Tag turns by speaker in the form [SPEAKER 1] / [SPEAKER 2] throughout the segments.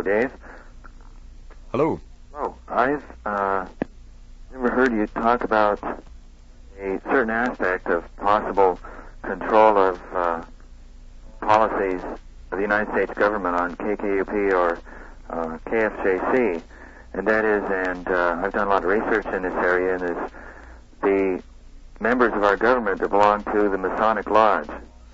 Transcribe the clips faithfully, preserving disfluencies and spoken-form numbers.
[SPEAKER 1] Hello, Dave.
[SPEAKER 2] Hello.
[SPEAKER 1] Hello. I've uh, never heard you talk about a certain aspect of possible control of uh, policies of the United States government on K K U P or uh, K F J C, and that is, and uh, I've done a lot of research in this area, and is the members of our government that belong to the Masonic Lodge.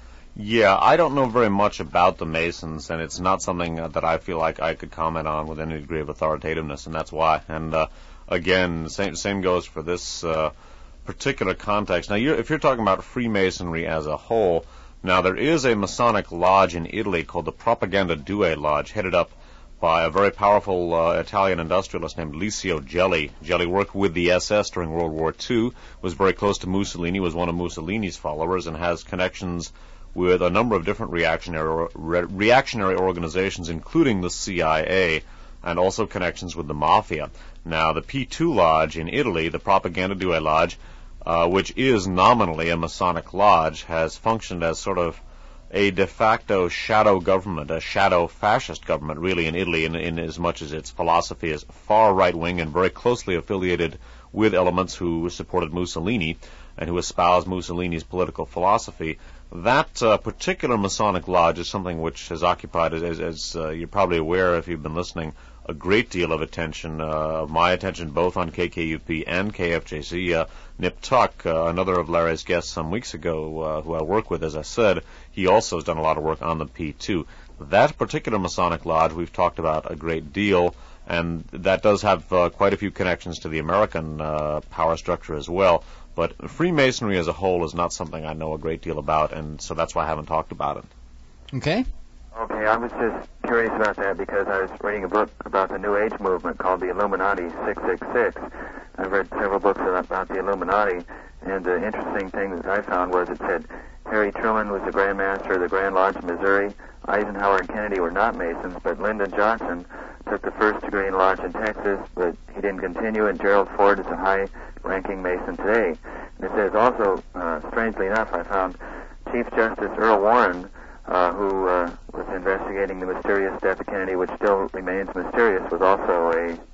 [SPEAKER 2] Yeah, I don't know very much about the Masons, and it's not something uh, that I feel like I could comment on with any degree of authoritativeness, and that's why. And uh, again, same same goes for this uh, particular context. Now, you're, if you're talking about Freemasonry as a whole, now there is a Masonic lodge in Italy called the Propaganda Due Lodge, headed up by a very powerful uh, Italian industrialist named Licio Gelli. Gelli worked with the S S during World War Two, was very close to Mussolini, was one of Mussolini's followers, and has connections with a number of different reactionary re- reactionary organizations, including the C I A, and also connections with the Mafia. Now, the P two Lodge in Italy, the Propaganda Due Lodge, uh, which is nominally a Masonic lodge, has functioned as sort of a de facto shadow government, a shadow fascist government, really, in Italy, in, in as much as its philosophy is far right-wing and very closely affiliated with elements who supported Mussolini and who espoused Mussolini's political philosophy. That uh, particular Masonic lodge is something which has occupied, as, as uh, you're probably aware if you've been listening, a great deal of attention, uh, of my attention, both on K K U P and K F J C. Uh, Nip Tuck, uh, another of Larry's guests some weeks ago, uh, who I work with, as I said, he also has done a lot of work on the P two. That particular Masonic lodge we've talked about a great deal, and that does have uh, quite a few connections to the American uh, power structure as well. But Freemasonry as a whole is not something I know a great deal about, and so that's why I haven't talked about it.
[SPEAKER 3] Okay.
[SPEAKER 1] Okay, I was just curious about that because I was reading a book about the New Age movement called the Illuminati six six six. I've read several books about the Illuminati, and the interesting thing that I found was it said Harry Truman was the Grand Master of the Grand Lodge of Missouri. Eisenhower and Kennedy were not Masons, but Lyndon Johnson took the first degree in Lodge in Texas, but he didn't continue, and Gerald Ford is a high-ranking Mason today. And it says also, uh, strangely enough, I found Chief Justice Earl Warren, uh, who uh, was investigating the mysterious death of Kennedy, which still remains mysterious, was also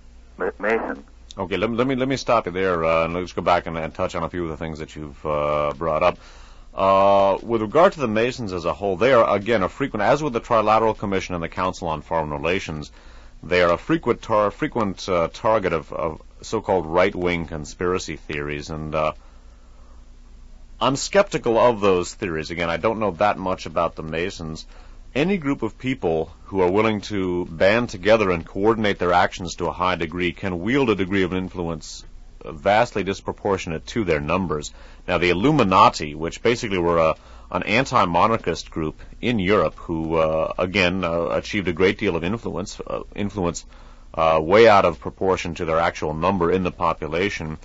[SPEAKER 1] a Mason.
[SPEAKER 2] Okay, let me let me, let me stop you there, uh, and let's go back and, and touch on a few of the things that you've uh, brought up. Uh, with regard to the Masons as a whole, they are, again, a frequent, as with the Trilateral Commission and the Council on Foreign Relations, they are a frequent tar- frequent uh, target of, of so-called right-wing conspiracy theories, and uh, I'm skeptical of those theories. Again, I don't know that much about the Masons. Any group of people who are willing to band together and coordinate their actions to a high degree can wield a degree of influence vastly disproportionate to their numbers. Now, the Illuminati, which basically were a, an anti-monarchist group in Europe who, uh, again, uh, achieved a great deal of influence, uh, influence uh, way out of proportion to their actual number in the population.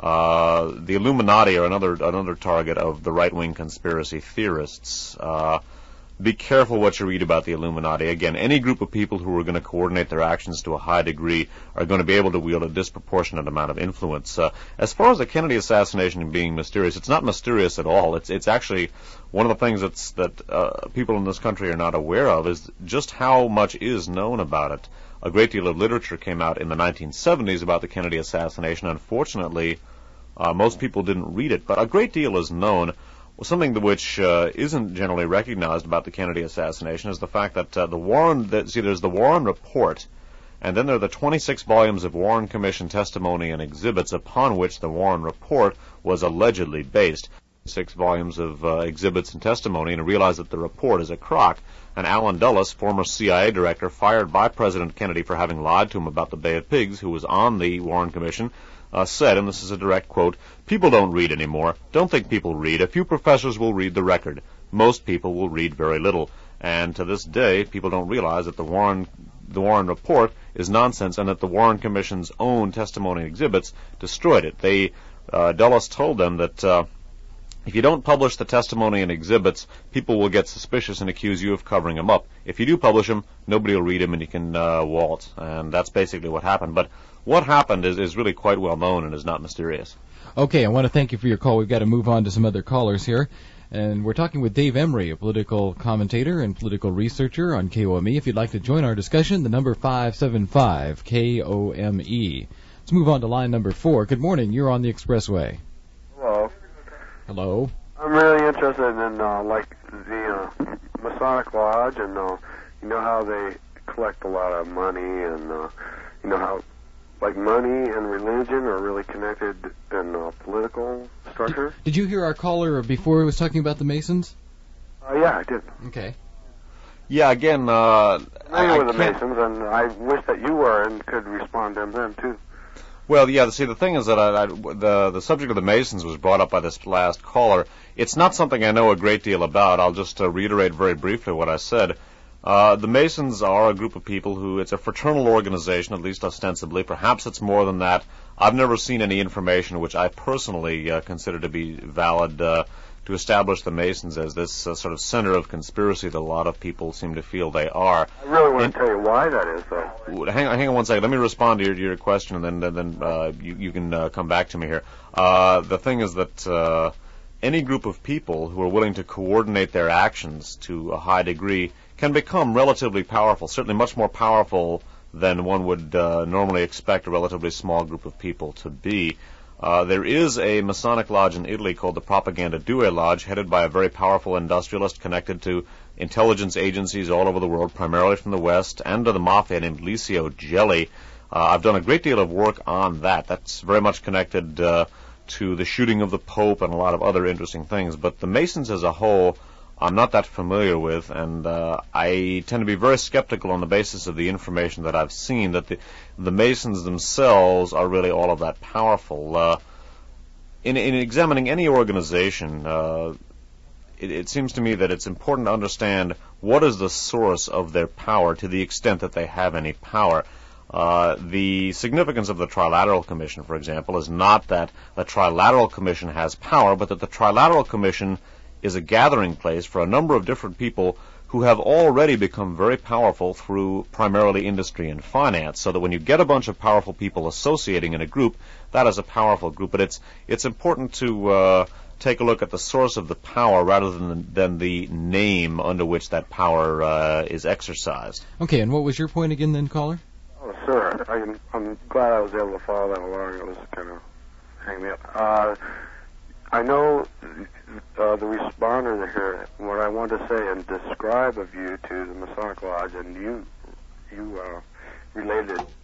[SPEAKER 2] Uh, the Illuminati are another another target of the right-wing conspiracy theorists. Uh, Be careful what you read about the Illuminati. Again, any group of people who are going to coordinate their actions to a high degree are going to be able to wield a disproportionate amount of influence. Uh, as far as the Kennedy assassination being mysterious, it's not mysterious at all. It's it's actually one of the things that's, that uh, people in this country are not aware of is just how much is known about it. A great deal of literature came out in the nineteen seventies about the Kennedy assassination. Unfortunately, uh, most people didn't read it, but a great deal is known. Well, something which uh, isn't generally recognized about the Kennedy assassination is the fact that uh, the Warren, that, see, there's the Warren Report, and then there are the twenty-six volumes of Warren Commission testimony and exhibits upon which the Warren Report was allegedly based. Six volumes of uh, exhibits and testimony, and realize that the report is a crock. And Alan Dulles, former C I A director, fired by President Kennedy for having lied to him about the Bay of Pigs, who was on the Warren Commission, Uh, said, and this is a direct quote, "People don't read anymore. Don't think people read. A few professors will read the record. Most people will read very little." And to this day, people don't realize that the Warren the Warren Report is nonsense and that the Warren Commission's own testimony exhibits destroyed it. They, uh, Dulles told them that uh, if you don't publish the testimony and exhibits, people will get suspicious and accuse you of covering them up. If you do publish them, nobody will read them and you can uh, waltz. And that's basically what happened. But what happened is, is really quite well known and is not mysterious.
[SPEAKER 3] Okay, I want to thank you for your call. We've got to move on to some other callers here. And we're talking with Dave Emery, a political commentator and political researcher on K O M E. If you'd like to join our discussion, the number five seven five K O M E. Let's move on to line number four. Good morning. You're on the Expressway.
[SPEAKER 4] Hello.
[SPEAKER 3] Hello.
[SPEAKER 4] I'm really interested in, uh, like, the uh, Masonic Lodge, and uh, you know how they collect a lot of money, and uh, you know how, like, money and religion are really connected in uh, political structure.
[SPEAKER 3] Did, did you hear our caller before he was talking about the Masons?
[SPEAKER 4] Uh, yeah, I did.
[SPEAKER 3] Okay.
[SPEAKER 2] Yeah, again, uh,
[SPEAKER 4] I
[SPEAKER 2] I,
[SPEAKER 4] know the
[SPEAKER 2] can't-
[SPEAKER 4] Masons, and I wish that you were and could respond to them too.
[SPEAKER 2] Well, yeah. See, the thing is that I, I, the the subject of the Masons was brought up by this last caller. It's not something I know a great deal about. I'll just uh, reiterate very briefly what I said. Uh, the Masons are a group of people who, it's a fraternal organization, at least ostensibly. Perhaps it's more than that. I've never seen any information which I personally uh, consider to be valid uh, to establish the Masons as this uh, sort of center of conspiracy that a lot of people seem to feel they are.
[SPEAKER 4] I really want
[SPEAKER 2] And-
[SPEAKER 4] to tell you why that is, though.
[SPEAKER 2] Hang on, hang on one second. Let me respond to your, your question, and then then uh, you, you can uh, come back to me here. Uh, the thing is that uh, any group of people who are willing to coordinate their actions to a high degree can become relatively powerful, certainly much more powerful than one would uh, normally expect a relatively small group of people to be. Uh, there is a Masonic lodge in Italy called the Propaganda Due Lodge, headed by a very powerful industrialist connected to intelligence agencies all over the world, primarily from the West, and to the Mafia named Licio Gelli. Uh, I've done a great deal of work on that. That's very much connected uh, to the shooting of the Pope and a lot of other interesting things. But the Masons as a whole, I'm not that familiar with, and uh, I tend to be very skeptical on the basis of the information that I've seen that the, the Masons themselves are really all of that powerful. Uh, in, in examining any organization, uh, it, it seems to me that it's important to understand what is the source of their power to the extent that they have any power. Uh, the significance of the Trilateral Commission, for example, is not that the Trilateral Commission has power, but that the Trilateral Commission is a gathering place for a number of different people who have already become very powerful through primarily industry and finance, so that when you get a bunch of powerful people associating in a group, that is a powerful group. But it's it's important to uh, take a look at the source of the power rather than than the name under which that power uh, is exercised.
[SPEAKER 3] Okay, and what was your point again then, caller?
[SPEAKER 4] Oh, sir, I, I'm glad I was able to follow that along. It was kind of hanging me up. Uh, I know uh, the responder here, what I want to say and describe of you to the Masonic Lodge, and you you uh, related uh,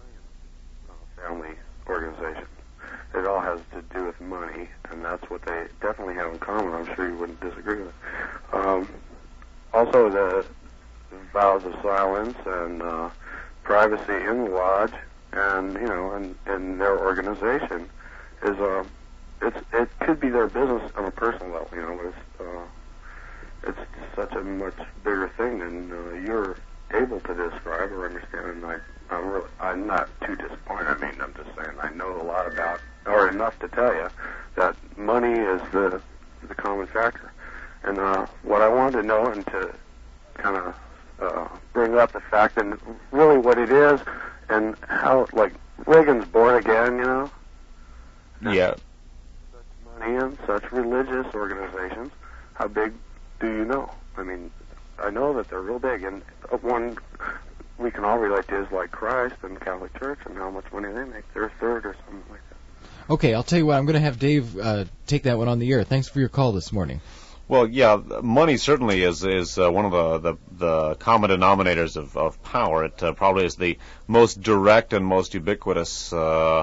[SPEAKER 4] family organization. It all has to do with money, and that's what they definitely have in common. I'm sure you wouldn't disagree with it. Um, also, the vows of silence and uh, privacy in the lodge, and you know, and, and their organization is a. Uh, It's it could be their business on a personal level, you know, but it's uh, it's such a much bigger thing than uh, you're able to describe or understand. And I, I'm really, I'm not too disappointed. I mean, I'm just saying I know a lot about, or enough to tell you that money is the the common factor. And uh, what I wanted to know, and to kind of uh, bring up the fact, and really what it is, and how, like, Reagan's born again, you know.
[SPEAKER 2] Yeah.
[SPEAKER 4] And such religious organizations, how big do you know? I mean, I know that they're real big, and one we can all relate to is like Christ and the Catholic Church and how much money they make. They're a third or something like that.
[SPEAKER 3] Okay, I'll tell you what, I'm going to have Dave uh, take that one on the air. Thanks for your call this morning.
[SPEAKER 2] Well, yeah, money certainly is is uh, one of the, the, the common denominators of, of power. It uh, probably is the most direct and most ubiquitous uh,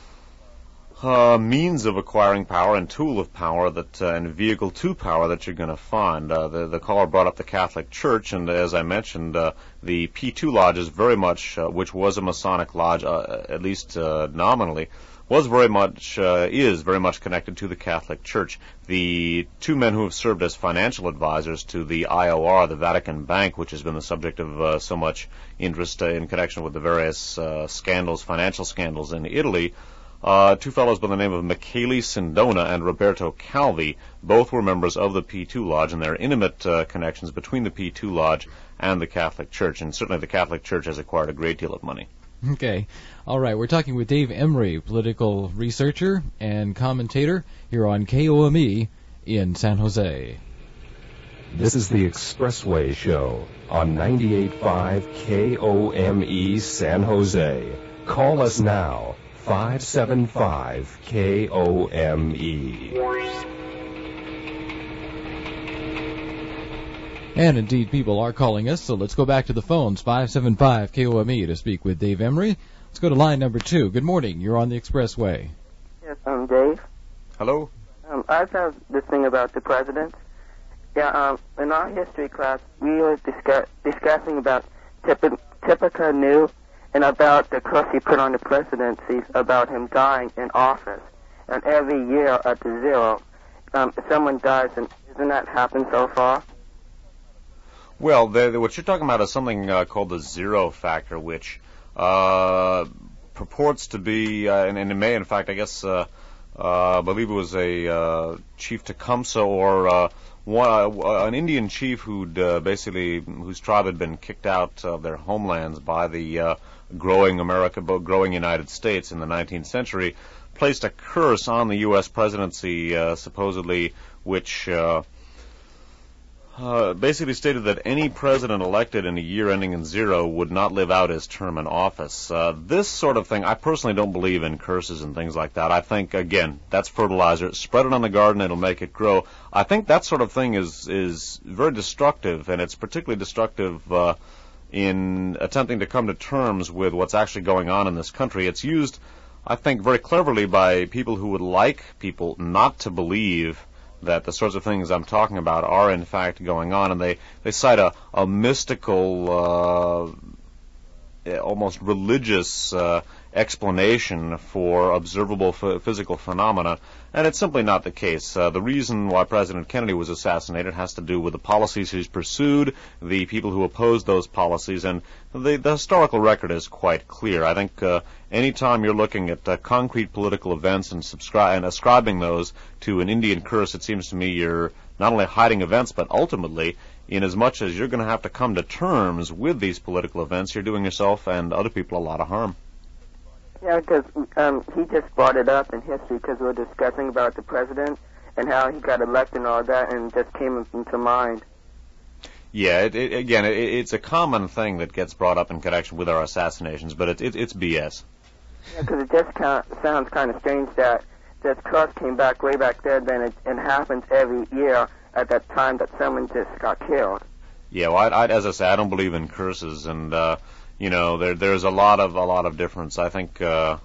[SPEAKER 2] uh, means of acquiring power and tool of power that uh, and vehicle to power that you're going to find. Uh, the, the caller brought up the Catholic Church, and as I mentioned, uh, the P two Lodge is very much, uh, which was a Masonic lodge, uh, at least uh, nominally, was very much, uh, is very much connected to the Catholic Church. The two men who have served as financial advisors to the I O R, the Vatican Bank, which has been the subject of uh, so much interest uh, in connection with the various uh, scandals, financial scandals in Italy, uh, two fellows by the name of Michele Sindona and Roberto Calvi, both were members of the P two Lodge, and there are intimate uh, connections between the P two Lodge and the Catholic Church, and certainly the Catholic Church has acquired a great deal of money.
[SPEAKER 3] Okay. All right. We're talking with Dave Emery, political researcher and commentator here on K O M E in San Jose.
[SPEAKER 5] This is the Expressway Show on ninety-eight point five K O M E San Jose. Call us now, five seven five K O M E.
[SPEAKER 3] And indeed, people are calling us, so let's go back to the phones, five seven five K O M E, to speak with Dave Emery. Let's go to line number two. Good morning. You're on the Expressway.
[SPEAKER 6] Yes, I'm Dave.
[SPEAKER 2] Hello?
[SPEAKER 6] Um, I have this thing about the president. Yeah, um, in our history class, we were discuss- discussing about Tip- Tipica New and about the curse he put on the presidency, about him dying in office. And every year at the zero, um, someone dies, and isn't that happened so far?
[SPEAKER 2] Well, the, the, what you're talking about is something uh, called the zero factor, which uh, purports to be, uh, and, and it may, in fact, I guess, uh, uh, I believe it was a uh, Chief Tecumseh or uh, one, uh, an Indian chief who'd uh, basically, whose tribe had been kicked out of their homelands by the uh, growing America, growing United States in the nineteenth century, placed a curse on the U S presidency, uh, supposedly, which uh, Uh, basically stated that any president elected in a year ending in zero would not live out his term in office. Uh, this sort of thing, I personally don't believe in curses and things like that. I think, again, that's fertilizer. Spread it on the garden, it'll make it grow. I think that sort of thing is, is very destructive, and it's particularly destructive uh, in attempting to come to terms with what's actually going on in this country. It's used, I think, very cleverly by people who would like people not to believe that the sorts of things I'm talking about are in fact going on, and they, they cite a, a mystical, uh, almost religious uh, explanation for observable f- physical phenomena, and it's simply not the case. Uh, the reason why President Kennedy was assassinated has to do with the policies he's pursued, the people who opposed those policies, and the, the historical record is quite clear. I think uh, any time you're looking at uh, concrete political events and, subscri- and ascribing those to an Indian curse, it seems to me you're not only hiding events, but ultimately, in as much as you're going to have to come to terms with these political events, you're doing yourself and other people a lot of harm.
[SPEAKER 6] Yeah, because um, he just brought it up in history because we were discussing about the president and how he got elected and all that, and it just came into mind.
[SPEAKER 2] Yeah, it, it, again, it, it's a common thing that gets brought up in connection with our assassinations, but it, it, it's B S.
[SPEAKER 6] Yeah, because it just kind of sounds kind of strange that this curse came back way back there, then it, it happens every year at that time that someone just got killed.
[SPEAKER 2] Yeah, well, I, I, as I say, I don't believe in curses, and uh, you know, there there's a lot of a lot of difference. I think, uh,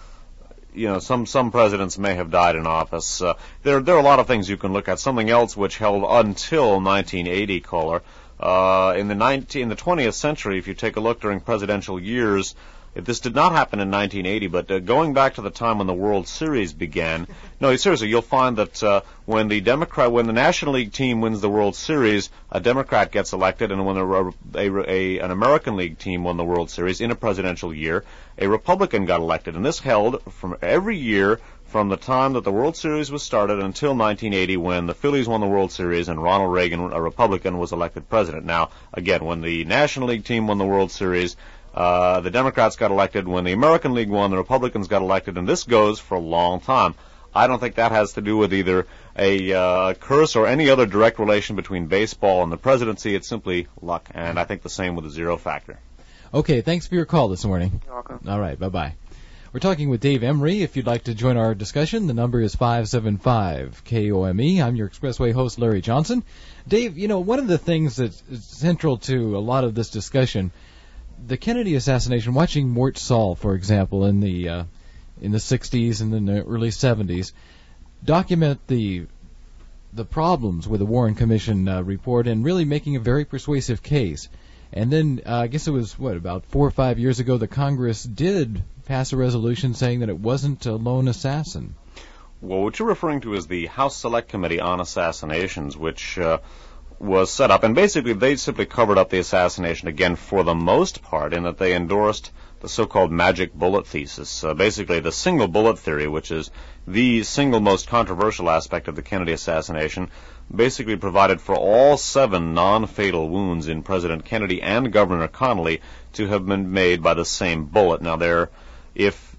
[SPEAKER 2] you know, some some presidents may have died in office. Uh, there there are a lot of things you can look at. Something else which held until nineteen eighty, caller. Uh, in the nineteen, in the twentieth century, if you take a look during presidential years, if this did not happen in nineteen eighty, but uh, going back to the time when the World Series began, no, seriously, you'll find that uh, when the Democrat, when the National League team wins the World Series, a Democrat gets elected, and when a, a, a, an American League team won the World Series in a presidential year, a Republican got elected, and this held from every year from the time that the World Series was started until nineteen eighty, when the Phillies won the World Series and Ronald Reagan, a Republican, was elected president. Now, again, when the National League team won the World Series, Uh, the Democrats got elected. When the American League won, the Republicans got elected, and this goes for a long time. I don't think that has to do with either a uh, curse or any other direct relation between baseball and the presidency. It's simply luck, and I think the same with the zero factor.
[SPEAKER 3] Okay, thanks for your call this morning.
[SPEAKER 6] You're welcome.
[SPEAKER 3] All right, bye-bye. We're talking with Dave Emery. If you'd like to join our discussion, the number is five seven five K O M E. I'm your Expressway host, Larry Johnson. Dave, you know, one of the things that's central to a lot of this discussion, the Kennedy assassination, watching Mort Saul, for example, in the uh, in the sixties and in the early seventies, document the the problems with the Warren Commission uh, report and really making a very persuasive case. And then uh, I guess it was, what, about four or five years ago, the Congress did pass a resolution saying that it wasn't a lone assassin.
[SPEAKER 2] Well, what you're referring to is the House Select Committee on Assassinations, which uh, was set up, and basically they simply covered up the assassination again for the most part, in that they endorsed the so-called magic bullet thesis, uh, basically the single bullet theory, which is the single most controversial aspect of the Kennedy assassination, basically provided for all seven non-fatal wounds in President Kennedy and Governor Connally to have been made by the same bullet. Now, there, if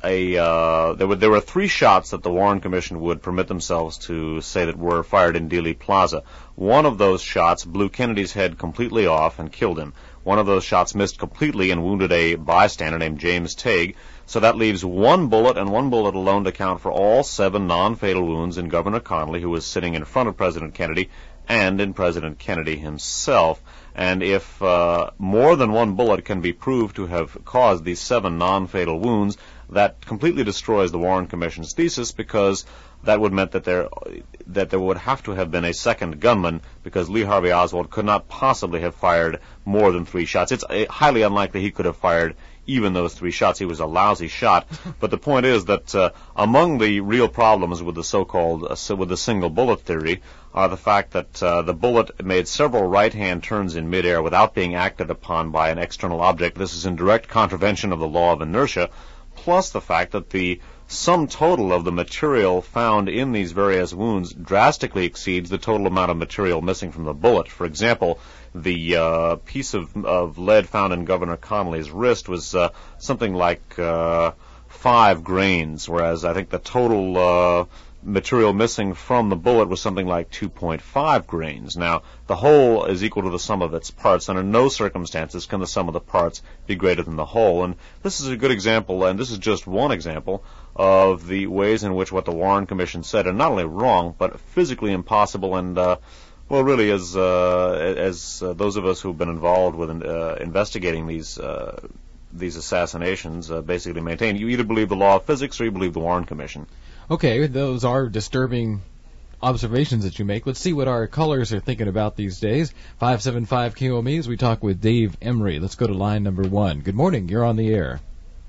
[SPEAKER 2] a uh, there were there were three shots that the Warren Commission would permit themselves to say that were fired in Dealey Plaza. One of those shots blew Kennedy's head completely off and killed him. One of those shots missed completely and wounded a bystander named James Tague. So that leaves one bullet and one bullet alone to count for all seven non-fatal wounds in Governor Connally, who was sitting in front of President Kennedy, and in President Kennedy himself. And if uh, more than one bullet can be proved to have caused these seven non-fatal wounds, that completely destroys the Warren Commission's thesis, because that would mean that there that there would have to have been a second gunman, because Lee Harvey Oswald could not possibly have fired more than three shots. It's uh, highly unlikely he could have fired even those three shots. He was a lousy shot. But the point is that uh, among the real problems with the so-called uh, with the single bullet theory are the fact that uh, the bullet made several right-hand turns in midair without being acted upon by an external object. This is in direct contravention of the law of inertia, plus the fact that the sum total of the material found in these various wounds drastically exceeds the total amount of material missing from the bullet. For example, the uh, piece of, of lead found in Governor Connally's wrist was uh, something like uh, five grains, whereas I think the total uh, material missing from the bullet was something like two point five grains. Now, the whole is equal to the sum of its parts. Under no circumstances can the sum of the parts be greater than the whole. And this is a good example, and this is just one example, of the ways in which what the Warren Commission said are not only wrong, but physically impossible, and, uh, well, really, as uh, as uh, those of us who've been involved with uh, investigating these uh, these assassinations uh, basically maintain, you either believe the law of physics or you believe the Warren Commission.
[SPEAKER 3] Okay, those are disturbing observations that you make. Let's see what our callers are thinking about these days. five seven five K O M E as we talk with Dave Emery. Let's go to line number one. Good morning. You're on the air.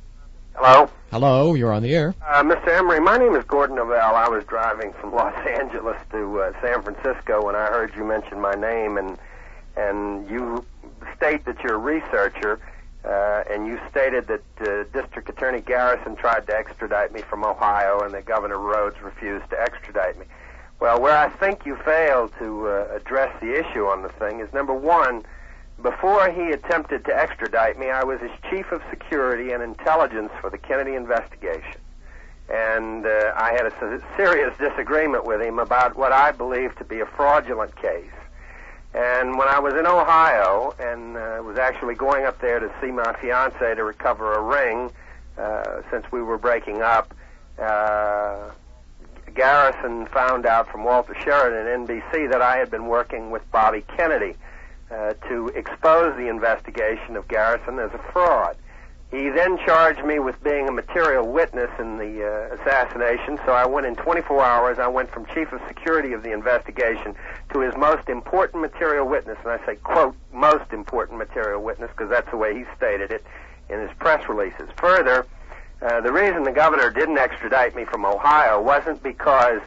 [SPEAKER 7] Hello?
[SPEAKER 3] Hello, you're on the air.
[SPEAKER 7] Uh, Mister Emery, my name is Gordon Novell. I was driving from Los Angeles to uh, San Francisco when I heard you mention my name, and and you state that you're a researcher, uh, and you stated that uh, District Attorney Garrison tried to extradite me from Ohio and that Governor Rhodes refused to extradite me. Well, where I think you failed to uh, address the issue on the thing is, number one, before he attempted to extradite me, I was his chief of security and intelligence for the Kennedy investigation. And uh, I had a serious disagreement with him about what I believed to be a fraudulent case. And when I was in Ohio and uh, was actually going up there to see my fiancée to recover a ring, uh, since we were breaking up, uh, Garrison found out from Walter Sheridan at N B C that I had been working with Bobby Kennedy Uh, to expose the investigation of Garrison as a fraud. He then charged me with being a material witness in the uh, assassination, so I went in twenty-four hours. I went from chief of security of the investigation to his most important material witness, and I say, quote, most important material witness, because that's the way he stated it in his press releases. Further, uh, the reason the governor didn't extradite me from Ohio wasn't because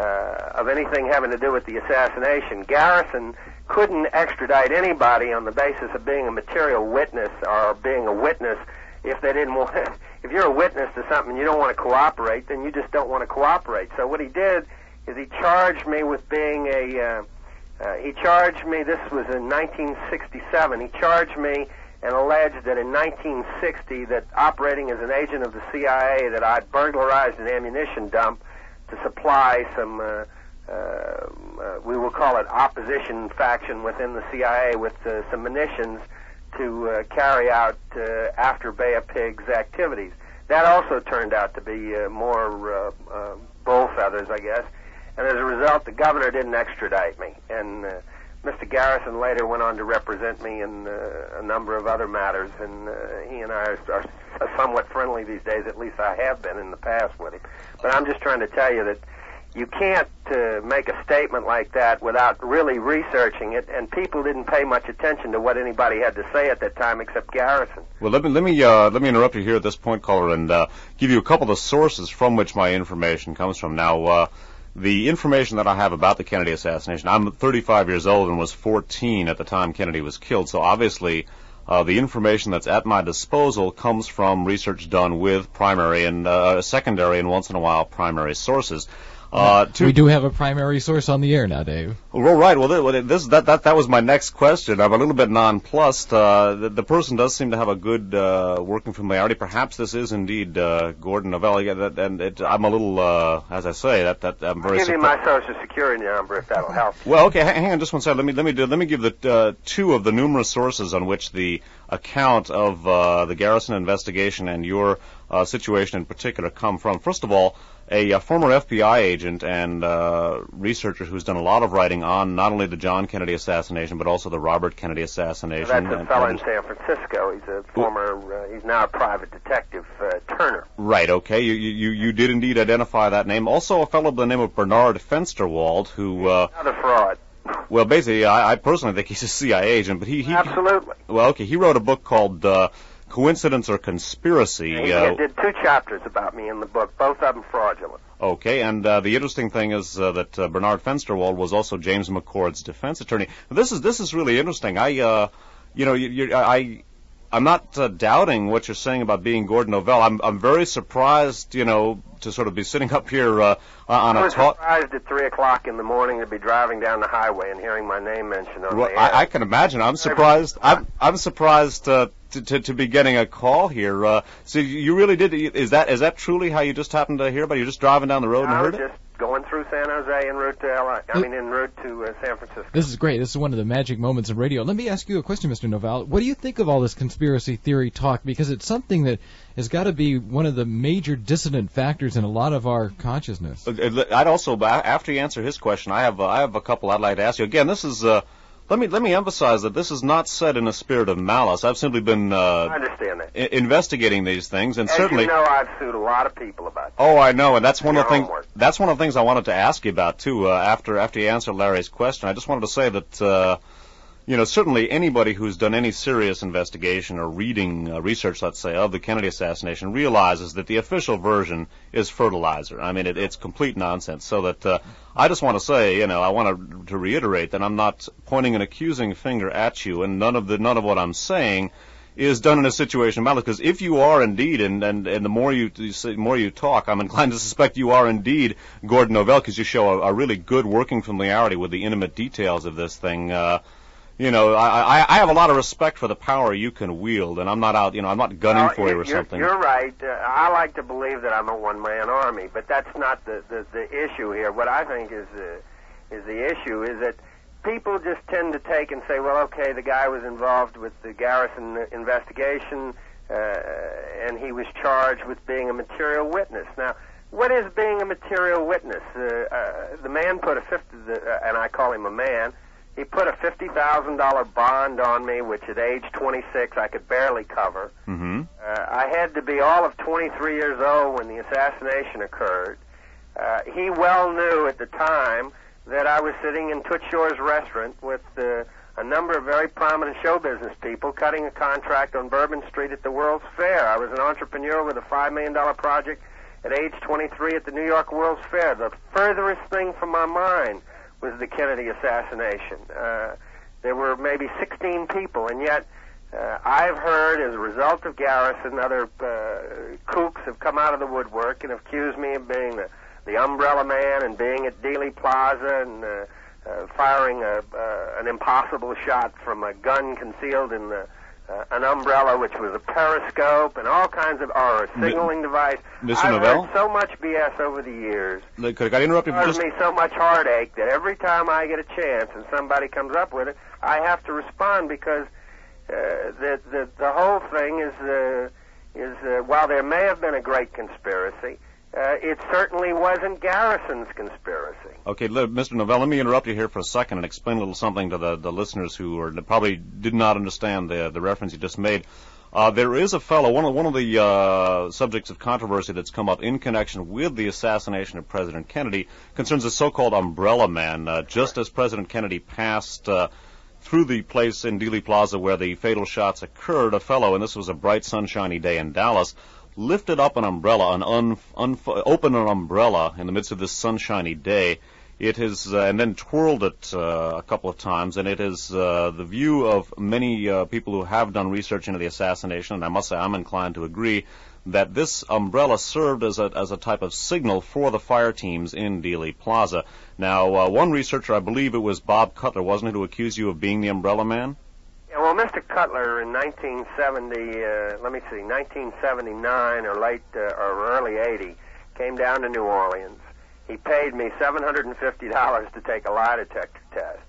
[SPEAKER 7] uh, of anything having to do with the assassination. Garrison couldn't extradite anybody on the basis of being a material witness or being a witness if they didn't want. If you're a witness to something and you don't want to cooperate, then you just don't want to cooperate. So what he did is he charged me with being a. Uh, uh, he charged me. This was in nineteen sixty-seven. He charged me and alleged that in nineteen sixty, that operating as an agent of the C I A, that I'd burglarized an ammunition dump to supply some. Uh, Uh, uh, we will call it opposition faction within the C I A with uh, some munitions to uh, carry out uh, after Bay of Pigs activities. That also turned out to be uh, more uh, uh, bull feathers, I guess. And as a result, the governor didn't extradite me. And uh, Mister Garrison later went on to represent me in uh, a number of other matters. And uh, he and I are, are somewhat friendly these days. At least I have been in the past with him. But I'm just trying to tell you that you can't uh, make a statement like that without really researching it, and people didn't pay much attention to what anybody had to say at that time except Garrison.
[SPEAKER 2] Well, let me let me uh, let me interrupt you here at this point, caller, and uh, give you a couple of the sources from which my information comes from. Now, uh, the information that I have about the Kennedy assassination, I'm thirty-five years old and was fourteen at the time Kennedy was killed, so obviously uh, the information that's at my disposal comes from research done with primary and uh, secondary and once in a while primary sources. Uh, two,
[SPEAKER 3] we do have a primary source on the air now, Dave.
[SPEAKER 2] Well, right. Well, this that that that was my next question. I'm a little bit nonplussed. Uh, the, the person does seem to have a good uh, working familiarity. Perhaps this is indeed uh, Gordon Novell. Yeah, that, and it, I'm a little, uh, as I say, that that I'm very.
[SPEAKER 7] I'll give you my social security number if that'll help.
[SPEAKER 2] Well, okay. Hang on, just one second. Let me let me do, let me give the uh, two of the numerous sources on which the account of uh, the Garrison investigation and your uh, situation in particular come from. First of all, a, a former F B I agent and uh, researcher who's done a lot of writing on not only the John Kennedy assassination but also the Robert Kennedy assassination.
[SPEAKER 7] That's a
[SPEAKER 2] and,
[SPEAKER 7] fellow in
[SPEAKER 2] and,
[SPEAKER 7] San Francisco. He's a former. Uh, he's now a private detective, uh, Turner.
[SPEAKER 2] Right. Okay. You, you you did indeed identify that name. Also, a fellow by the name of Bernard Fensterwald, who. Uh,
[SPEAKER 7] Another fraud.
[SPEAKER 2] Well, basically, I, I personally think he's a C I A agent, but he, he
[SPEAKER 7] absolutely.
[SPEAKER 2] Well, okay. He wrote a book called uh, Coincidence or Conspiracy.
[SPEAKER 7] He
[SPEAKER 2] uh,
[SPEAKER 7] did two chapters about me in the book, both of them fraudulent.
[SPEAKER 2] Okay, and uh, the interesting thing is uh, that uh, Bernard Fensterwald was also James McCord's defense attorney. This is this is really interesting. I, uh, you know, you, you, I, I'm not uh, doubting what you're saying about being Gordon Novell. I'm I'm very surprised, you know, to sort of be sitting up here uh, on
[SPEAKER 7] I
[SPEAKER 2] a
[SPEAKER 7] was
[SPEAKER 2] talk.
[SPEAKER 7] surprised at three o'clock in the morning to be driving down the highway and hearing my name mentioned on
[SPEAKER 2] Well,
[SPEAKER 7] the air.
[SPEAKER 2] I, I can imagine. I'm surprised. I'm I'm surprised uh, to, to to be getting a call here. Uh, so you really did? Is that is that truly how you just happened to hear about it? You're just driving down the road and
[SPEAKER 7] I
[SPEAKER 2] heard
[SPEAKER 7] was
[SPEAKER 2] it?
[SPEAKER 7] just going through San Jose en route to L A. I mean, en route to uh, San Francisco.
[SPEAKER 3] This is great. This is one of the magic moments of radio. Let me ask you a question, Mister Novell. What do you think of all this conspiracy theory talk? Because it's something that has got to be one of the major dissonant factors in a lot of our consciousness.
[SPEAKER 2] I'd also, after you answer his question, I have uh, I have a couple I'd like to ask you. Again, this is. Uh, Let me let me emphasize that this is not said in a spirit of malice. I've simply been uh,
[SPEAKER 7] I understand that.
[SPEAKER 2] I- investigating these things, and
[SPEAKER 7] As
[SPEAKER 2] certainly.
[SPEAKER 7] you know, I've sued a lot of people about this.
[SPEAKER 2] Oh, I know, and that's one of the
[SPEAKER 7] Your
[SPEAKER 2] things.
[SPEAKER 7] homework.
[SPEAKER 2] That's one of the things I wanted to ask you about too. Uh, after after you answered Larry's question, I just wanted to say that. Uh, You know, certainly anybody who's done any serious investigation or reading uh, research, let's say, of the Kennedy assassination realizes that the official version is fertilizer. I mean, it, it's complete nonsense. So that uh, I just want to say, you know, I want to, to reiterate that I'm not pointing an accusing finger at you, and none of the none of what I'm saying is done in a situation of malice. Because if you are indeed, and, and, and the more you, you say, more you talk, I'm inclined to suspect you are indeed Gordon Novell, because you show a, a really good working familiarity with the intimate details of this thing. Uh, You know, I, I I have a lot of respect for the power you can wield, and I'm not out, you know, I'm not gunning
[SPEAKER 7] Well,
[SPEAKER 2] for you or
[SPEAKER 7] you're,
[SPEAKER 2] something.
[SPEAKER 7] You're right. Uh, I like to believe that I'm a one-man army, but that's not the, the, the issue here. What I think is the, is the issue is that people just tend to take and say, well, okay, the guy was involved with the Garrison investigation, uh, and he was charged with being a material witness. Now, what is being a material witness? Uh, uh, the man put a fifty, uh, and I call him a man, he put a fifty thousand dollars bond on me, which at age twenty-six I could barely cover.
[SPEAKER 2] Mm-hmm.
[SPEAKER 7] Uh, I had to be all of twenty-three years old when the assassination occurred. Uh, he well knew at the time that I was sitting in Toots Shor's restaurant with uh, a number of very prominent show business people cutting a contract on Bourbon Street at the World's Fair. I was an entrepreneur with a five million dollars project at age twenty-three at the New York World's Fair. The furthest thing from my mind was the Kennedy assassination. Uh, there were maybe sixteen people, and yet uh, I've heard, as a result of Garrison, other uh, kooks have come out of the woodwork and accused me of being the, the umbrella man and being at Dealey Plaza and uh, uh, firing a, uh, an impossible shot from a gun concealed in the, uh, an umbrella, which was a periscope and all kinds of, or a signaling device.
[SPEAKER 2] Mister
[SPEAKER 7] I've
[SPEAKER 2] Novell?
[SPEAKER 7] heard so much B S over the years.
[SPEAKER 2] Could I interrupt you for
[SPEAKER 7] It
[SPEAKER 2] just...
[SPEAKER 7] causes me so much heartache that every time I get a chance and somebody comes up with it, I have to respond because uh, the, the the whole thing is uh, is uh, while there may have been a great conspiracy, uh, it certainly wasn't Garrison's conspiracy.
[SPEAKER 2] Okay, Mister Novell, let me interrupt you here for a second and explain a little something to the, the listeners who are, probably did not understand the the reference you just made. Uh, there is a fellow, one of, one of the uh, subjects of controversy that's come up in connection with the assassination of President Kennedy concerns the so-called Umbrella Man. Uh, just as President Kennedy passed uh, through the place in Dealey Plaza where the fatal shots occurred, a fellow, and this was a bright, sunshiny day in Dallas, lifted up an umbrella, an un, un, opened an umbrella in the midst of this sunshiny day, It has, uh, and then twirled it uh, a couple of times, and it is uh, the view of many uh, people who have done research into the assassination, and I must say I'm inclined to agree, that this umbrella served as a, as a type of signal for the fire teams in Dealey Plaza. Now, uh, one researcher, I believe it was Bob Cutler, wasn't it, who accused you of being the umbrella man?
[SPEAKER 7] Yeah, well, Mister Cutler in nineteen seventy, uh, let me see, nineteen seventy-nine or late uh, or early eighty, came down to New Orleans. He paid me seven hundred fifty dollars to take a lie detector test.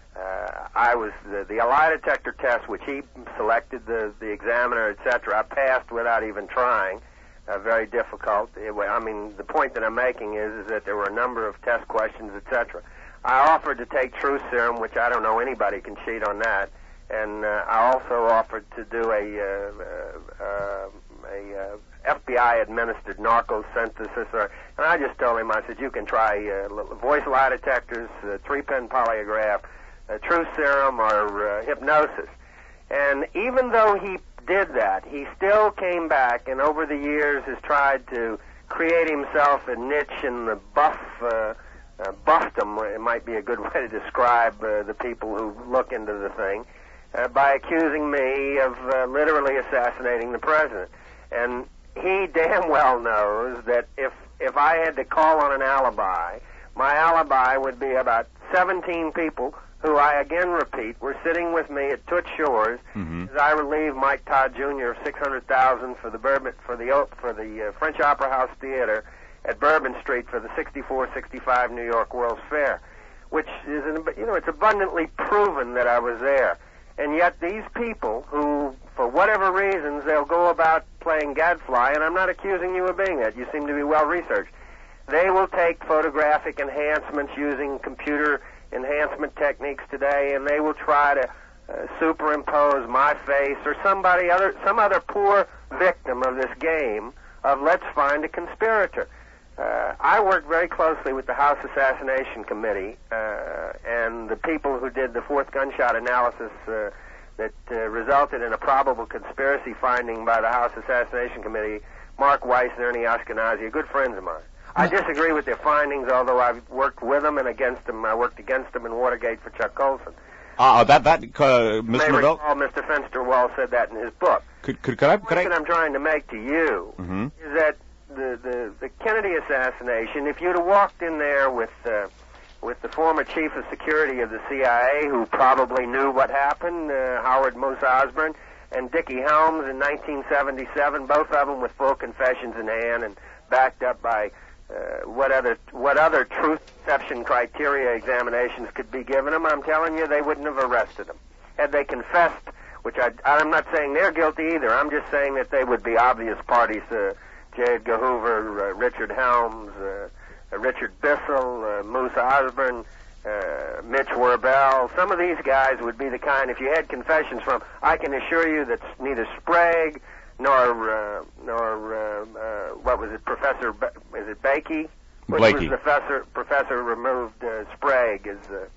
[SPEAKER 7] Uh, I was the, the lie detector test, which he selected the, the examiner, et cetera. I passed without even trying. Uh, very difficult. It, I mean, the point that I'm making is, is that there were a number of test questions, et cetera. I offered to take truth serum, which I don't know anybody can cheat on that. And uh, I also offered to do a, uh, uh, a uh, F B I-administered narco synthesis. Or, and I just told him, I said, you can try uh, voice lie detectors, uh, three-pin polygraph, uh, truth serum, or uh, hypnosis. And even though he did that, he still came back and over the years has tried to create himself a niche in the buff, uh, uh, buffdom, it might be a good way to describe uh, the people who look into the thing, uh, by accusing me of uh, literally assassinating the president. And he damn well knows that if if I had to call on an alibi, my alibi would be about seventeen people who, I again repeat, were sitting with me at Toots Shores
[SPEAKER 2] mm-hmm.
[SPEAKER 7] as I relieved Mike Todd Junior of six hundred thousand dollars for the Bourbon for the for the uh, French Opera House Theater at Bourbon Street for the sixty-four sixty-five New York World's Fair, which is an, you know it's abundantly proven that I was there. And yet these people who, for whatever reasons, they'll go about playing gadfly, and I'm not accusing you of being that. You seem to be well researched. They will take photographic enhancements using computer enhancement techniques today, and they will try to uh, superimpose my face or somebody other, some other poor victim of this game of let's find a conspirator. Uh, I worked very closely with the House Assassination Committee uh, and the people who did the fourth gunshot analysis uh, that uh, resulted in a probable conspiracy finding by the House Assassination Committee, Mark Weiss and Ernie Ashkenazi, are good friends of mine. I disagree with their findings, although I've worked with them and against them. I worked against them in Watergate for Chuck Colson.
[SPEAKER 2] Ah, uh, that, that, uh, Mister Novell?
[SPEAKER 7] Recall Mister Fensterwall said that in his book.
[SPEAKER 2] Could, could, could I,
[SPEAKER 7] The
[SPEAKER 2] could
[SPEAKER 7] point
[SPEAKER 2] I?
[SPEAKER 7] that I'm trying to make to you
[SPEAKER 2] Mm-hmm.
[SPEAKER 7] is that the, the, the Kennedy assassination, if you'd have walked in there with, uh, with the former chief of security of the C I A, who probably knew what happened, uh, Howard Moose Osborne, and Dickie Helms in nineteen seventy-seven, both of them with full confessions in hand and backed up by uh, what other what other truth deception criteria examinations could be given them, I'm telling you, they wouldn't have arrested them. Had they confessed, which I, I'm not saying they're guilty either, I'm just saying that they would be obvious parties, uh, J. Edgar Hoover, uh, Richard Helms, uh, uh, Richard Bissell, uh, Moose Osborne, uh, Mitch Werbel. Some of these guys would be the kind, if you had confessions from, I can assure you that neither Sprague nor, uh, nor uh, uh, what was it, Professor, ba- is it Bakey? Which
[SPEAKER 2] Blakey.
[SPEAKER 7] was Professor, Professor removed uh, Sprague as, uh,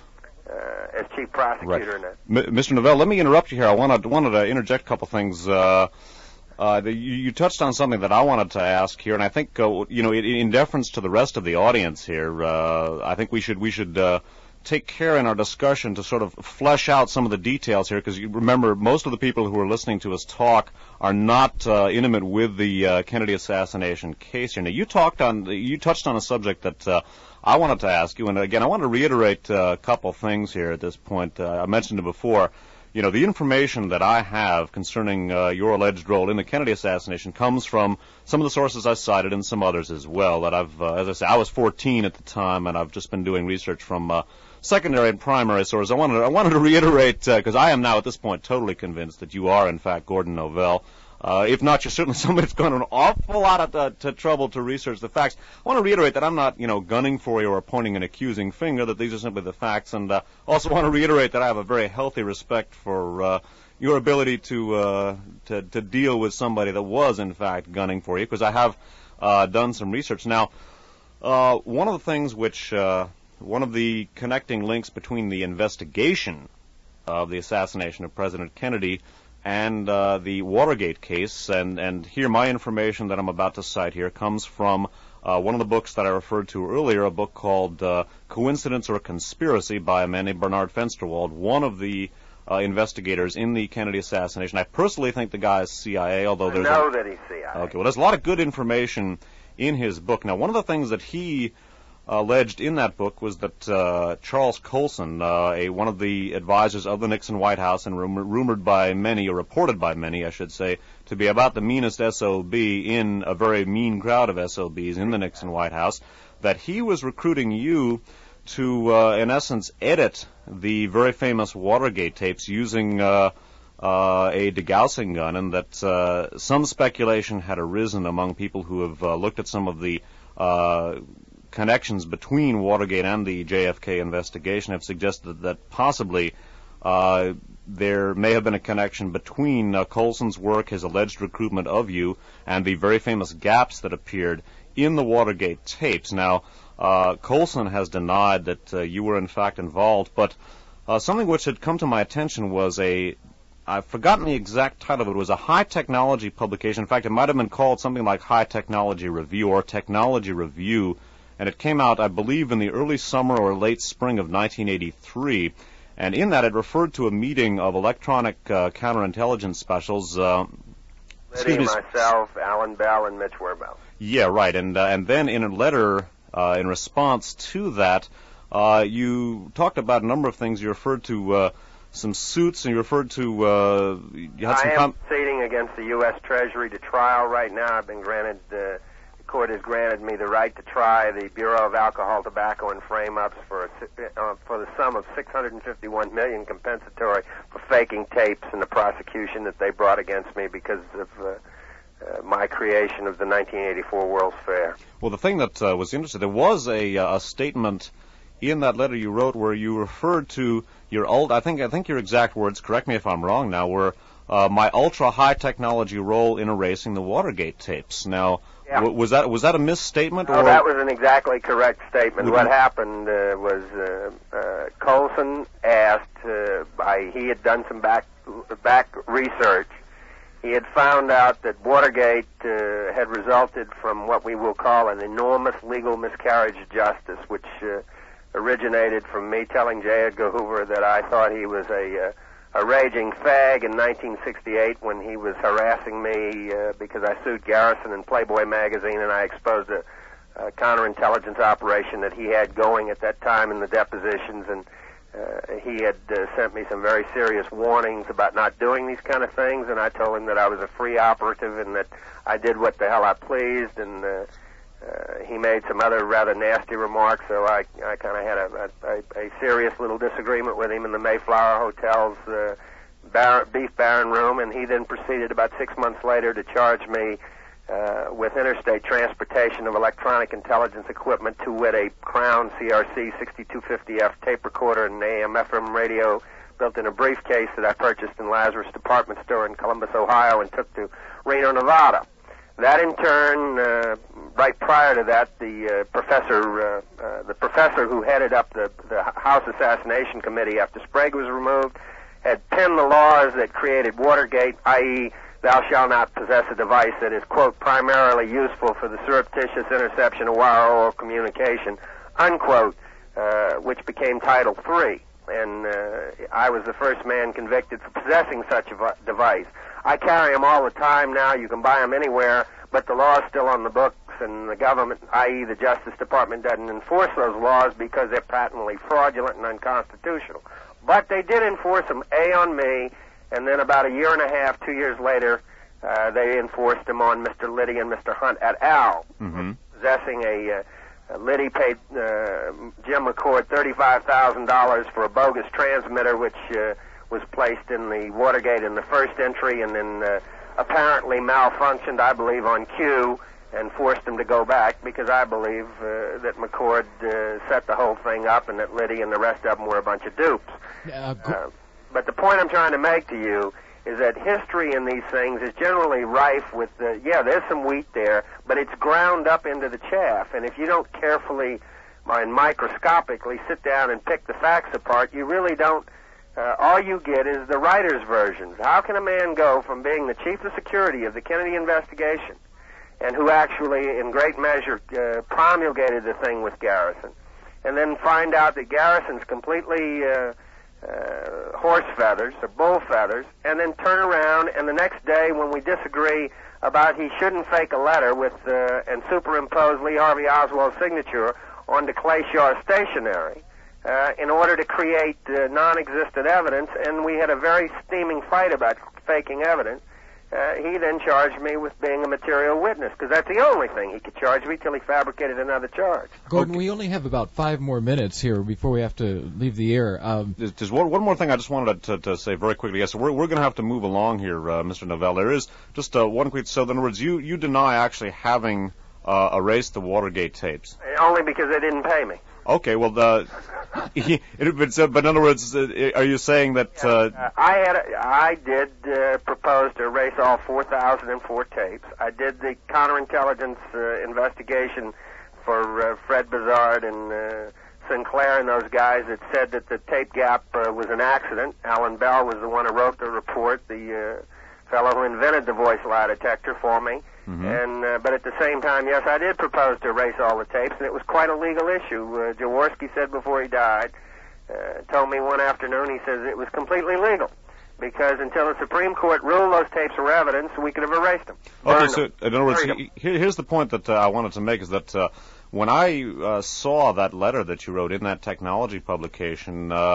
[SPEAKER 7] uh, as chief prosecutor in that.
[SPEAKER 2] M- Mister Novell, let me interrupt you here. I wanted, wanted to interject a couple things. Uh, Uh, the, you, you touched on something that I wanted to ask here, and I think, uh, you know, in, in deference to the rest of the audience here, uh, I think we should we should uh, take care in our discussion to sort of flesh out some of the details here, because you remember, most of the people who are listening to us talk are not uh, intimate with the uh, Kennedy assassination case here. Now, you talked on, you touched on a subject that uh, I wanted to ask you, and again, I want to reiterate uh, a couple things here at this point. Uh, I mentioned it before. You know, the information that I have concerning uh, your alleged role in the Kennedy assassination comes from some of the sources I cited and some others as well. That I've, uh, as I say, I was fourteen at the time, and I've just been doing research from uh, secondary and primary sources. I wanted, to, I wanted to reiterate, because uh, I am now at this point totally convinced that you are, in fact, Gordon Novell. Uh, if not, you're certainly somebody that's gone to an awful lot of uh, to trouble to research the facts. I want to reiterate that I'm not, you know, gunning for you or pointing an accusing finger, that these are simply the facts, and uh, also want to reiterate that I have a very healthy respect for uh, your ability to, uh, to to deal with somebody that was, in fact, gunning for you, because I have uh, done some research. Now, uh, one of the things which, uh, one of the connecting links between the investigation of the assassination of President Kennedy and uh, the Watergate case, and, and here my information that I'm about to cite here comes from uh, one of the books that I referred to earlier, a book called uh, Coincidence or Conspiracy by a man named Bernard Fensterwald, one of the uh, investigators in the Kennedy assassination. I personally think the guy is C I A, although there's
[SPEAKER 7] I know
[SPEAKER 2] a,
[SPEAKER 7] that he's C I A.
[SPEAKER 2] Okay, well, there's a lot of good information in his book. Now, one of the things that he alleged in that book was that uh, Charles Colson, uh, a one of the advisors of the Nixon White House, and rumor, rumored by many, or reported by many, I should say, to be about the meanest S O B in a very mean crowd of S O Bs in the Nixon White House, that he was recruiting you to, uh, in essence, edit the very famous Watergate tapes using uh, uh, a degaussing gun, and that uh, some speculation had arisen among people who have uh, looked at some of the uh, connections between Watergate and the J F K investigation, have suggested that possibly uh, there may have been a connection between uh, Colson's work, his alleged recruitment of you, and the very famous gaps that appeared in the Watergate tapes. Now, uh, Colson has denied that uh, you were in fact involved, but uh, something which had come to my attention was a, I've forgotten the exact title of it, it was a high technology publication. In fact, it might have been called something like High Technology Review or Technology Review, and it came out, I believe, in the early summer or late spring of nineteen eighty-three. And in that, it referred to a meeting of electronic uh, counterintelligence specials. Uh,
[SPEAKER 7] Liddy, myself, Alan Bell, and Mitch Werbow.
[SPEAKER 2] Yeah, right. And uh, and then in a letter uh, in response to that, uh, you talked about a number of things. You referred to uh, some suits, and you referred to uh, you had
[SPEAKER 7] I
[SPEAKER 2] some.
[SPEAKER 7] am
[SPEAKER 2] Com-
[SPEAKER 7] proceeding against the U S Treasury to trial right now. I've been granted. Uh, The court has granted me the right to try the Bureau of Alcohol, Tobacco, and Frame-Ups for a, uh, for the sum of six hundred fifty-one million dollars compensatory for faking tapes and the prosecution that they brought against me because of uh, uh, my creation of the nineteen eighty-four World's Fair.
[SPEAKER 2] Well, the thing that uh, was interesting, there was a, uh, a statement in that letter you wrote where you referred to your old, I think, I think your exact words, correct me if I'm wrong now, were uh, my ultra-high technology role in erasing the Watergate tapes. Now,
[SPEAKER 7] Yeah.
[SPEAKER 2] w- was that was that a misstatement?
[SPEAKER 7] Oh,
[SPEAKER 2] or
[SPEAKER 7] that was an exactly correct statement.
[SPEAKER 2] Would
[SPEAKER 7] What
[SPEAKER 2] you-
[SPEAKER 7] happened uh, was uh, uh, Colson asked, uh, by, he had done some back back research. He had found out that Watergate uh, had resulted from what we will call an enormous legal miscarriage of justice, which uh, originated from me telling J. Edgar Hoover that I thought he was a uh, a raging fag in nineteen sixty-eight when he was harassing me uh, because I sued Garrison and Playboy magazine, and I exposed a, a counterintelligence operation that he had going at that time in the depositions, and uh, he had uh, sent me some very serious warnings about not doing these kind of things, and I told him that I was a free operative and that I did what the hell I pleased, and uh, Uh, he made some other rather nasty remarks, so I, I kind of had a, a, a serious little disagreement with him in the Mayflower Hotel's uh, bar, beef baron room, and he then proceeded about six months later to charge me uh, with interstate transportation of electronic intelligence equipment, to wit a Crown C R C sixty-two fifty F tape recorder and an A M F M radio built in a briefcase that I purchased in Lazarus Department Store in Columbus, Ohio, and took to Reno, Nevada. That, in turn, uh, right prior to that, the uh, professor, uh, uh, the professor who headed up the, the House Assassination Committee after Sprague was removed, had penned the laws that created Watergate, that is, thou shalt not possess a device that is, quote, primarily useful for the surreptitious interception of wire or oral communication, unquote, uh, which became Title three. And uh, I was the first man convicted for possessing such a device. I carry them all the time now. You can buy them anywhere, but the law is still on the books, and the government, that is the Justice Department, doesn't enforce those laws because they're patently fraudulent and unconstitutional. But they did enforce them, A, on me, and then about a year and a half, two years later, uh, they enforced them on Mister Liddy and Mister Hunt et al.,
[SPEAKER 2] Mm-hmm.
[SPEAKER 7] possessing a... Uh, Uh, Liddy paid uh, Jim McCord thirty-five thousand dollars for a bogus transmitter, which uh, was placed in the Watergate in the first entry, and then uh, apparently malfunctioned, I believe, on cue, and forced him to go back, because I believe uh, that McCord uh, set the whole thing up, and that Liddy and the rest of them were a bunch of dupes.
[SPEAKER 3] Uh, go-
[SPEAKER 7] Uh, but the point I'm trying to make to you is that history in these things is generally rife with, the, yeah, there's some wheat there, but it's ground up into the chaff. And if you don't carefully and microscopically sit down and pick the facts apart, you really don't, uh, all you get is the writer's versions. How can a man go from being the chief of security of the Kennedy investigation and who actually, in great measure, uh, promulgated the thing with Garrison, and then find out that Garrison's completely uh, uh, horse feathers or bull feathers, and then turn around and the next day when we disagree about he shouldn't fake a letter with uh, and superimpose Lee Harvey Oswald's signature onto Clay Shaw stationery uh, in order to create uh, non-existent evidence, and we had a very steaming fight about faking evidence. Uh, he then charged me with being a material witness, because that's the only thing he could charge me till he fabricated another charge.
[SPEAKER 3] Gordon, we only have about five more minutes here before we have to leave the air. Um,
[SPEAKER 2] There's, there's one, one more thing I just wanted to, to say very quickly. Yes, so we're, we're going to have to move along here, uh, Mister Novell. There is just uh, one quick... So, in other words, you, you deny actually having uh, erased the Watergate tapes.
[SPEAKER 7] Only because they didn't pay me.
[SPEAKER 2] Okay, well, uh, it, but, so, but in other words, uh, are you saying that... Uh,
[SPEAKER 7] uh, I had, a, I did uh, propose to erase all four thousand four tapes. I did the counterintelligence uh, investigation for uh, Fred Bizard and uh, Sinclair and those guys that said that the tape gap uh, was an accident. Alan Bell was the one who wrote the report, the uh, fellow who invented the voice lie detector for me. Mm-hmm. And uh, but at the same time, yes, I did propose to erase all the tapes, and it was quite a legal issue. Uh, Jaworski said before he died, uh, told me one afternoon, he says it was completely legal, because until the Supreme Court ruled those tapes were evidence, we could have erased them.
[SPEAKER 2] Okay, so in other words, he, here's the point that uh, I wanted to make, is that uh, when I uh, saw that letter that you wrote in that technology publication, uh,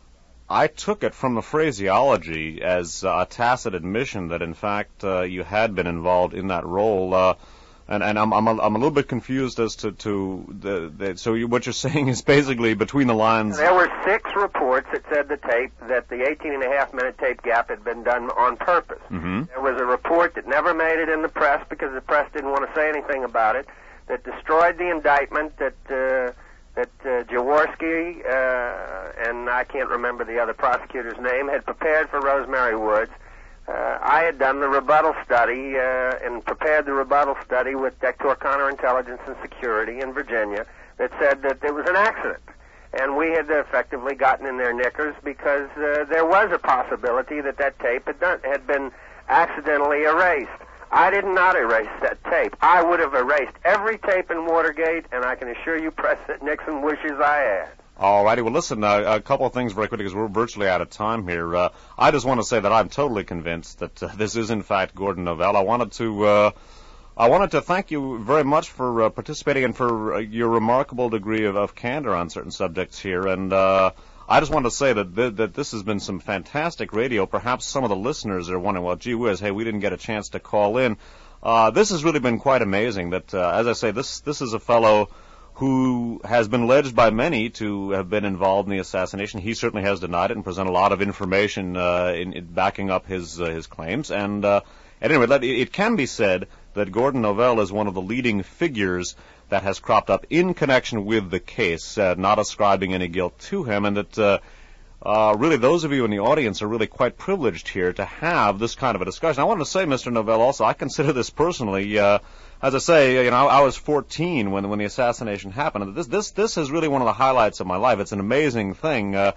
[SPEAKER 2] I took it from the phraseology as uh, a tacit admission that, in fact, uh, you had been involved in that role. Uh, and and I'm, I'm, a, I'm a little bit confused as to, to the, the... So you, what you're saying is basically between the lines...
[SPEAKER 7] There were six reports that said the tape, that the eighteen and a half minute tape gap had been done on purpose.
[SPEAKER 2] Mm-hmm.
[SPEAKER 7] There was a report that never made it in the press because the press didn't want to say anything about it, that destroyed the indictment, that... Uh, that uh, Jaworski, uh, and I can't remember the other prosecutor's name, had prepared for Rosemary Woods. Uh, I had done the rebuttal study uh, and prepared the rebuttal study with Dector Counterintelligence and Security in Virginia that said that it was an accident. And we had effectively gotten in their knickers because uh, there was a possibility that that tape had, done, had been accidentally erased. I did not erase that tape. I would have erased every tape in Watergate, and I can assure you President Nixon wishes I had.
[SPEAKER 2] All righty. Well, listen, uh, a couple of things very quickly, because we're virtually out of time here. Uh, I just want to say that I'm totally convinced that uh, this is, in fact, Gordon Novell. I wanted to... Uh, I wanted to thank you very much for uh, participating and for uh, your remarkable degree of, of candor on certain subjects here. And uh, I just wanted to say that th- that this has been some fantastic radio. Perhaps some of the listeners are wondering, well, gee whiz, hey, we didn't get a chance to call in. Uh, this has really been quite amazing. That, uh, as I say, this this is a fellow who has been alleged by many to have been involved in the assassination. He certainly has denied it and presented a lot of information uh, in, in backing up his uh, his claims. And uh, at any rate, it can be said that Gordon Novell is one of the leading figures that has cropped up in connection with the case, uh, not ascribing any guilt to him, and that uh, uh, really those of you in the audience are really quite privileged here to have this kind of a discussion. I wanted to say, Mister Novell, also, I consider this personally, uh, as I say, you know, I was fourteen when when the assassination happened. This this this is really one of the highlights of my life. It's an amazing thing. Uh,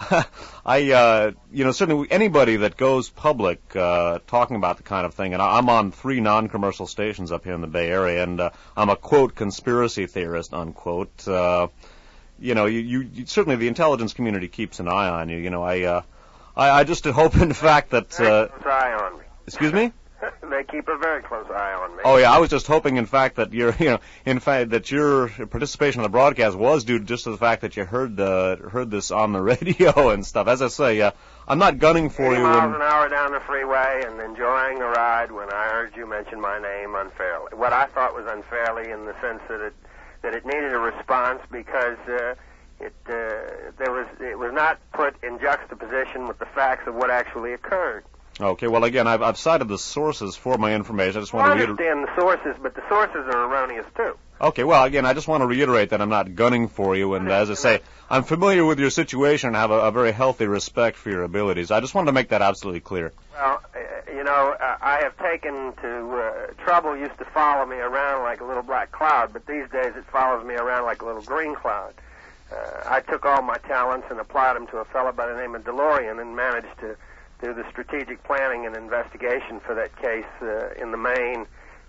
[SPEAKER 2] I, uh, you know, certainly anybody that goes public uh, talking about the kind of thing, and I'm on three non-commercial stations up here in the Bay Area, and uh, I'm a, quote, conspiracy theorist, unquote. Uh, you know, you, you, you certainly the intelligence community keeps an eye on you. You know, I, uh, I, I just hope, in fact, that... Uh,
[SPEAKER 7] Very close eye on me.
[SPEAKER 2] Excuse me?
[SPEAKER 7] They keep a very close eye on me.
[SPEAKER 2] Oh yeah, I was just hoping, in fact, that your, you know, in fact, that your participation in the broadcast was due just to the fact that you heard uh, heard this on the radio and stuff. As I say, uh, I'm not gunning for you.
[SPEAKER 7] miles
[SPEAKER 2] when...
[SPEAKER 7] an hour down the freeway and enjoying the ride when I heard you mention my name unfairly. What I thought was unfairly in the sense that it that it needed a response because uh, it uh, there was it was not put in juxtaposition with the facts of what actually occurred.
[SPEAKER 2] Okay, well, again, I've, I've cited the sources for my information. I just want
[SPEAKER 7] I
[SPEAKER 2] to reiterate.
[SPEAKER 7] understand the sources, but the sources are erroneous, too.
[SPEAKER 2] Okay, well, again, I just want to reiterate that I'm not gunning for you, and as I say, I'm familiar with your situation and have a, a very healthy respect for your abilities. I just wanted to make that absolutely clear.
[SPEAKER 7] Well, uh, you know, uh, I have taken to, uh, trouble used to follow me around like a little black cloud, but these days it follows me around like a little green cloud. Uh, I took all my talents and applied them to a fellow by the name of DeLorean and managed to do the strategic planning and investigation for that case uh, in the main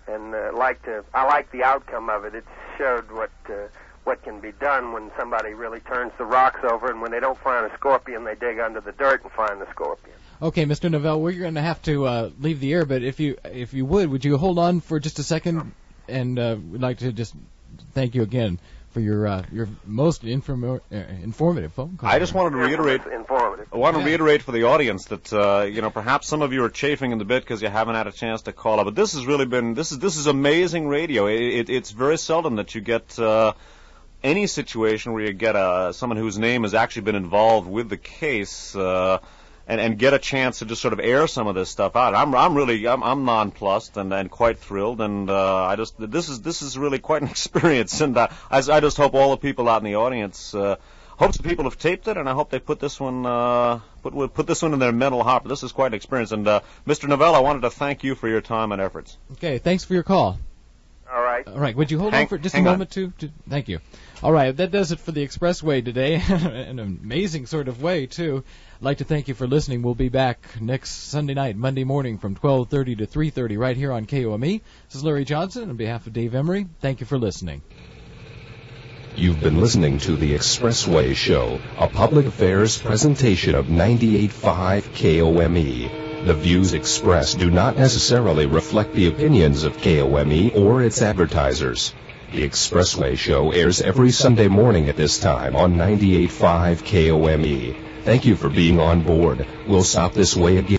[SPEAKER 7] and uh, like to. I like the outcome of it. It showed what uh, what can be done when somebody really turns the rocks over, and when they don't find a scorpion, they dig under the dirt and find the scorpion.
[SPEAKER 3] Okay, Mister Novell, we're going to have to uh, leave the air, but if you if you would, would you hold on for just a second? And uh, we'd like to just thank you again for your uh, your most inform- uh, informative phone call.
[SPEAKER 2] I just wanted to reiterate.
[SPEAKER 7] Informative.
[SPEAKER 2] I want to
[SPEAKER 3] Yeah.
[SPEAKER 2] reiterate for the audience that uh, you know perhaps some of you are chafing in the bit because you haven't had a chance to call up, but this has really been this is this is amazing radio. It, it, it's very seldom that you get uh, any situation where you get uh, someone whose name has actually been involved with the case. Uh, And, and get a chance to just sort of air some of this stuff out. I'm I'm really I'm, I'm nonplussed and, and quite thrilled, and uh, I just this is this is really quite an experience, and uh, I, I just hope all the people out in the audience, uh, hope the people have taped it, and I hope they put this one uh, put put this one in their mental hopper. This is quite an experience, and uh, Mister Novell, I wanted to thank you for your time and efforts.
[SPEAKER 3] Okay, thanks for your call.
[SPEAKER 7] All right.
[SPEAKER 3] All right, would you hold
[SPEAKER 2] Hang-
[SPEAKER 3] on for just a
[SPEAKER 2] hang on.
[SPEAKER 3] moment, too? To, thank you. All right, that does it for the Expressway today, in an amazing sort of way, too. I'd like to thank you for listening. We'll be back next Sunday night, Monday morning from twelve thirty to three thirty right here on K O M E. This is Larry Johnson on behalf of Dave Emery. Thank you for listening.
[SPEAKER 5] You've been listening to The Expressway Show, a public affairs presentation of ninety-eight point five K O M E. The views expressed do not necessarily reflect the opinions of K O M E or its advertisers. The Expressway Show airs every Sunday morning at this time on ninety-eight point five K O M E. Thank you for being on board. We'll stop this way again.